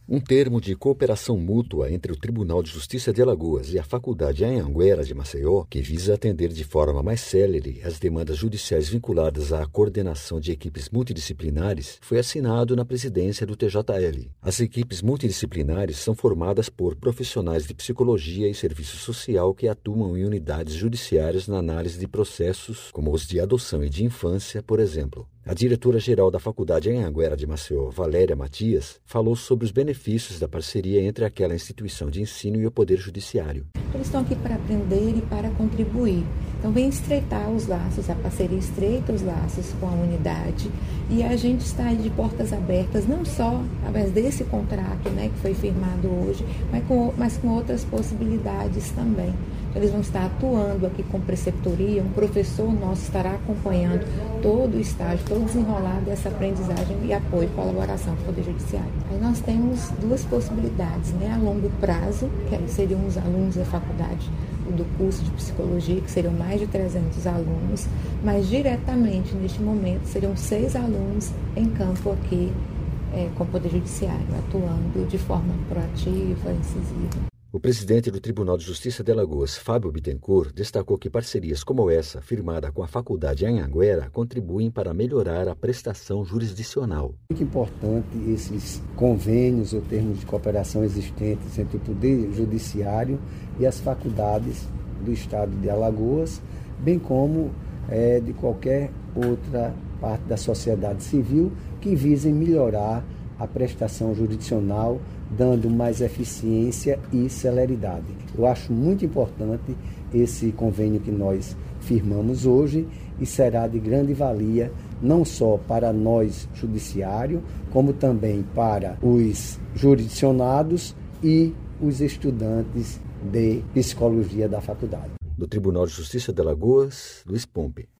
Um termo de cooperação mútua entre o Tribunal de Justiça de Alagoas e a Faculdade Anhanguera de Maceió, que visa atender de forma mais célere as demandas judiciais vinculadas à coordenação de equipes multidisciplinares, foi assinado na presidência do TJL. As equipes multidisciplinares são formadas por profissionais de psicologia e serviço social que atuam em unidades judiciárias na análise de processos como os de adoção e de infância, por exemplo. A diretora-geral da Faculdade Anhanguera de Maceió, Valéria Matias, falou sobre os benefícios da parceria entre aquela instituição de ensino e o Poder Judiciário. Eles estão aqui para aprender e para contribuir. Então, vem estreitar os laços, a parceria estreita os laços com a unidade e a gente está aí de portas abertas, não só através desse contrato, que foi firmado hoje, mas com outras possibilidades também. Então, eles vão estar atuando aqui com preceptoria, um professor nosso estará acompanhando todo o estágio, todo o desenrolar dessa aprendizagem e apoio e colaboração com o Poder Judiciário. Aí nós temos duas possibilidades, a longo prazo, que aí seriam os alunos da faculdade do curso de psicologia, que seriam mais de 300 alunos, mas diretamente neste momento seriam 6 alunos em campo aqui com o Poder Judiciário, atuando de forma proativa, incisiva. O presidente do Tribunal de Justiça de Alagoas, Fábio Bittencourt, destacou que parcerias como essa, firmada com a Faculdade Anhanguera, contribuem para melhorar a prestação jurisdicional. Muito importante esses convênios ou termos de cooperação existentes entre o Poder Judiciário e as faculdades do Estado de Alagoas, bem como de qualquer outra parte da sociedade civil que visem melhorar a prestação jurisdicional, dando mais eficiência e celeridade. Eu acho muito importante esse convênio que nós firmamos hoje e será de grande valia, não só para nós, judiciário, como também para os jurisdicionados e os estudantes de psicologia da faculdade. Do Tribunal de Justiça de Alagoas, Luiz Pompe.